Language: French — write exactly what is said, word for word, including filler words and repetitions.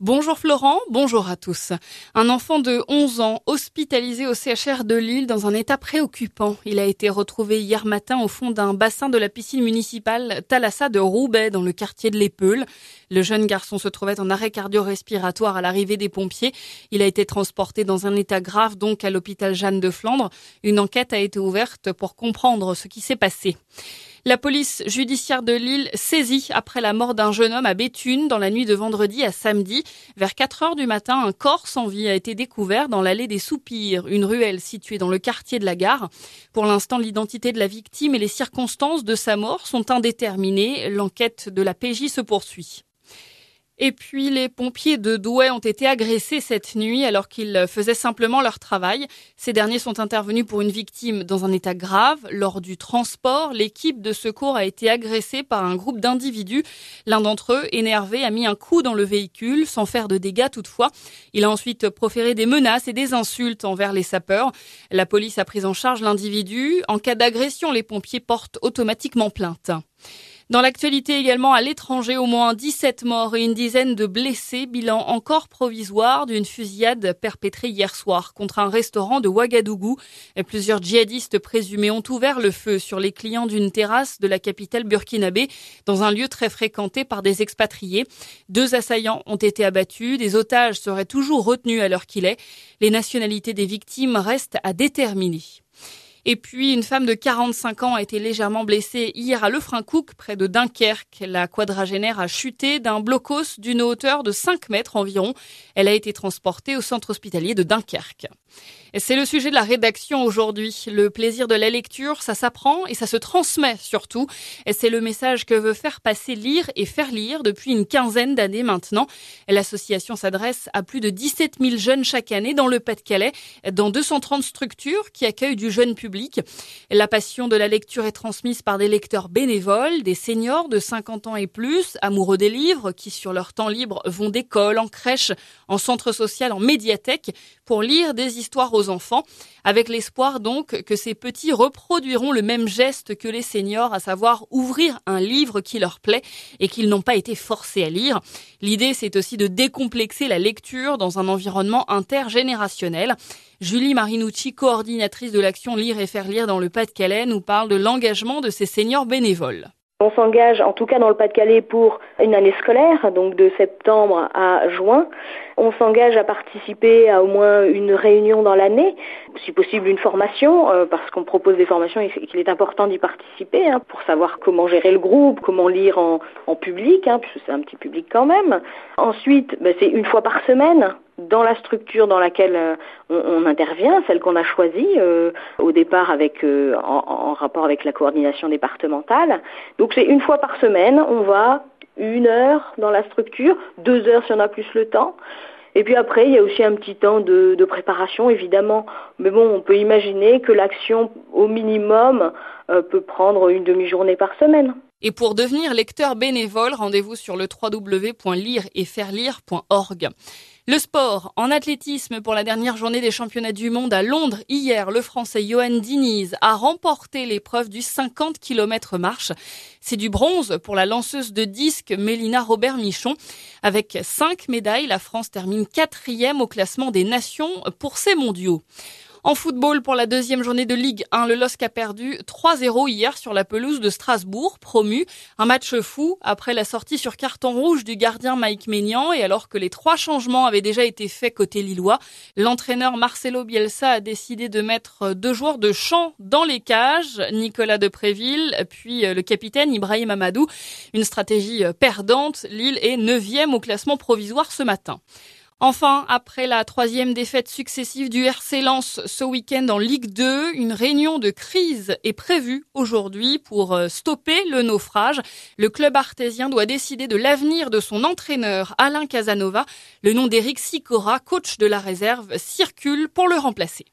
Bonjour Florent, bonjour à tous. Un enfant de onze ans hospitalisé au C H R de Lille dans un état préoccupant. Il a été retrouvé hier matin au fond d'un bassin de la piscine municipale Thalassa de Roubaix dans le quartier de l'Épeule. Le jeune garçon se trouvait en arrêt cardio-respiratoire à l'arrivée des pompiers. Il a été transporté dans un état grave donc à l'hôpital Jeanne de Flandre. Une enquête a été ouverte pour comprendre ce qui s'est passé. La police judiciaire de Lille saisit après la mort d'un jeune homme à Béthune dans la nuit de vendredi à samedi. Vers quatre heures du matin, un corps sans vie a été découvert dans l'allée des Soupirs, une ruelle située dans le quartier de la Gare. Pour l'instant, l'identité de la victime et les circonstances de sa mort sont indéterminées. L'enquête de la P J se poursuit. Et puis, les pompiers de Douai ont été agressés cette nuit alors qu'ils faisaient simplement leur travail. Ces derniers sont intervenus pour une victime dans un état grave. Lors du transport, l'équipe de secours a été agressée par un groupe d'individus. L'un d'entre eux, énervé, a mis un coup dans le véhicule, sans faire de dégâts toutefois. Il a ensuite proféré des menaces et des insultes envers les sapeurs. La police a pris en charge l'individu. En cas d'agression, les pompiers portent automatiquement plainte. Dans l'actualité également, à l'étranger, au moins dix-sept morts et une dizaine de blessés, bilan encore provisoire d'une fusillade perpétrée hier soir contre un restaurant de Ouagadougou. Plusieurs djihadistes présumés ont ouvert le feu sur les clients d'une terrasse de la capitale burkinabé dans un lieu très fréquenté par des expatriés. Deux assaillants ont été abattus, des otages seraient toujours retenus à l'heure qu'il est. Les nationalités des victimes restent à déterminer. Et puis, une femme de quarante-cinq ans a été légèrement blessée hier à Lefrancouc, près de Dunkerque. La quadragénaire a chuté d'un blocos d'une hauteur de cinq mètres environ. Elle a été transportée au centre hospitalier de Dunkerque. Et c'est le sujet de la rédaction aujourd'hui. Le plaisir de la lecture, ça s'apprend et ça se transmet surtout. Et c'est le message que veut faire passer Lire et faire lire depuis une quinzaine d'années maintenant. L'association s'adresse à plus de dix-sept mille jeunes chaque année dans le Pas-de-Calais, dans deux cent trente structures qui accueillent du jeune public. La passion de la lecture est transmise par des lecteurs bénévoles, des seniors de cinquante ans et plus, amoureux des livres, qui sur leur temps libre vont d'école, en crèche, en centre social, en médiathèque, pour lire des histoires aux enfants, avec l'espoir donc que ces petits reproduiront le même geste que les seniors, à savoir ouvrir un livre qui leur plaît et qu'ils n'ont pas été forcés à lire. L'idée, c'est aussi de décomplexer la lecture dans un environnement intergénérationnel. Julie Marinucci, coordinatrice de l'action Lire et faire lire dans le Pas-de-Calais, nous parle de l'engagement de ces seniors bénévoles. On s'engage, en tout cas dans le Pas-de-Calais, pour une année scolaire, donc de septembre à juin. On s'engage à participer à au moins une réunion dans l'année, si possible une formation, euh, parce qu'on propose des formations et qu'il est important d'y participer, hein, pour savoir comment gérer le groupe, comment lire en, en public, hein, puisque c'est un petit public quand même. Ensuite, ben, c'est une fois par semaine, dans la structure dans laquelle euh, on, on intervient, celle qu'on a choisie euh, au départ avec euh, en, en rapport avec la coordination départementale. Donc c'est une fois par semaine, on va une heure dans la structure, deux heures si on a plus le temps. Et puis après, il y a aussi un petit temps de, de préparation, évidemment. Mais bon, on peut imaginer que l'action, au minimum, euh, peut prendre une demi-journée par semaine. Et pour devenir lecteur bénévole, rendez-vous sur le w w w point lire et faire lire point org. Le sport, en athlétisme pour la dernière journée des championnats du monde à Londres. Hier, le Français Johan Diniz a remporté l'épreuve du cinquante kilomètres marche. C'est du bronze pour la lanceuse de disque Mélina Robert-Michon. Avec cinq médailles, la France termine quatrième au classement des nations pour ces mondiaux. En football, pour la deuxième journée de Ligue un, le L O S C a perdu trois zéro hier sur la pelouse de Strasbourg, promu. Un match fou après la sortie sur carton rouge du gardien Mike Maignan et alors que les trois changements avaient déjà été faits côté lillois. L'entraîneur Marcelo Bielsa a décidé de mettre deux joueurs de champ dans les cages, Nicolas Depréville, puis le capitaine Ibrahim Amadou. Une stratégie perdante, Lille est neuvième au classement provisoire ce matin. Enfin, après la troisième défaite successive du R C Lens ce week-end en Ligue deux, une réunion de crise est prévue aujourd'hui pour stopper le naufrage. Le club artésien doit décider de l'avenir de son entraîneur Alain Casanova. Le nom d'Éric Sicora, coach de la réserve, circule pour le remplacer.